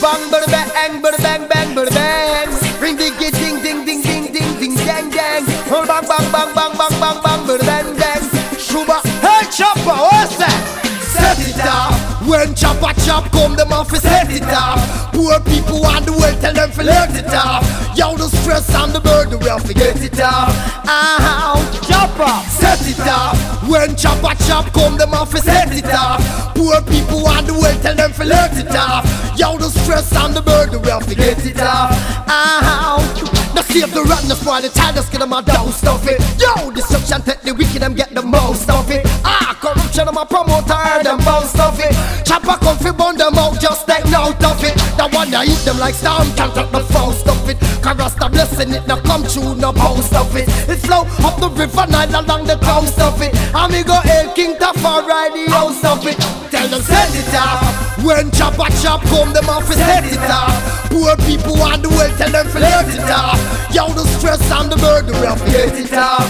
Bang, bada bang, bada bang, bang, bada bang. Ring, ding, ding, ding, ding, ding, ding, ding, dang, dang. Oh, bang, bang, bang, bang, bang, bang, bang, bada bang, bang. Shuba, hey, chopper, what's that? Set it off. When chopper chop come, them off set it off. Poor people on the world tell them to let it off. Yo, the stress and the burden, we have to get it off. Chopper, set it off. When chopper chop come, them off set it off. Poor people on the world tell them to let it off. Yo, the stress and the burden, we have to get it off. Now save the rotten, spoil the time, just get them a dose stuff it. Yo, destruction take the wicked, them get the most of it. Corruption, I'm a promoter, them bounce of it. Chopper come fi burn them out, just take note of it. The one that eat them like storm, can't take the faust of it. Cause the blessing it, no come true, no boast of it. It flow up the river Nile along the coast of it. And me go hail King Tafar, ride the house of it. Tell them set it off. When chopper chop come, them off is set it off. Poor people on the world, tell them to let it off. Yo, the stress and the burden, we have to get it off.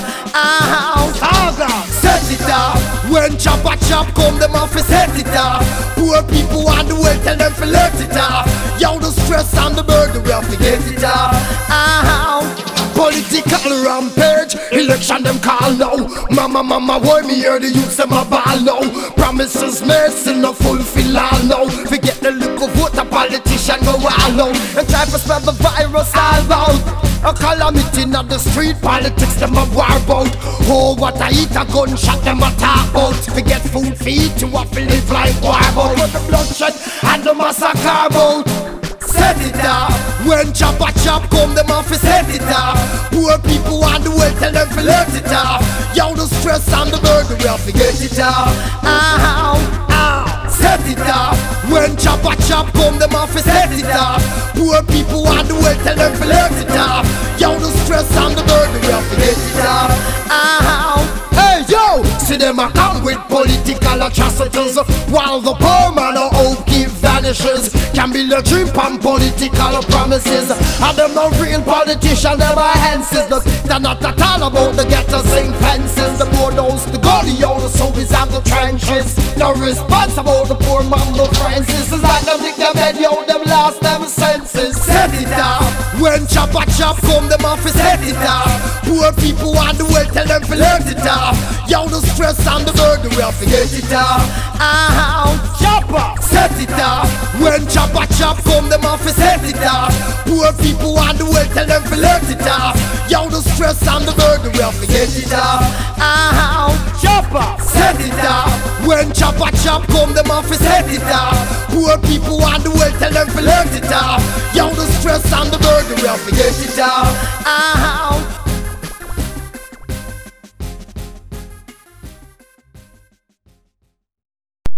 Set it off. When chopper chop come, them off is set it off. Poor people on the world, tell them to let it off. Yo, the stress and the burden, we have to get it off. Political rampage, election them call now. Mama, why me hear the youths them a ball now? Promises made, still no fulfill all now. Forget the little vote, a politician go all out and try to spread the virus all out. A calamity in the street, politics them a war about. Oh, what I eat, a gunshot them a talk about. Forget food, feed to a live like war about. But the bloodshed and the massacre about. Set it off. When chopper chop come, them off is set it off. Poor people on the world, tell them to let it off. Yo, the stress and the burden, we have to get it off. Set it off. When chopper chop come, them off is set it off. Poor people on the world, tell them to let it off. Yo, the stress and the burden, we have to get it off. Hey yo, see them a come with political atrocities, while the poor man of hope keep vanishes. Can build a dream on political promises, and them no real politician, them are hences. Look, they're not at all about the ghetto sing fences. The poor knows the God, the old soldiers and the trenches. No response about the poor man, the friends. This is like them think them dead, yo, them lost them senses. Set it off. When chopper chop come, them off is set it off. Poor people on the world, tell them to let it off. Yo, the stress and the burden, we have to get it off. Chopper, set it off. When chopper chop come, them off is set it off. Poor people on the world, tell them to let it off. Yo, the stress and the burden, we have to get it off. Chopper, set it off. When chopper chop come, them off is set it off. Poor people on the world, tell them to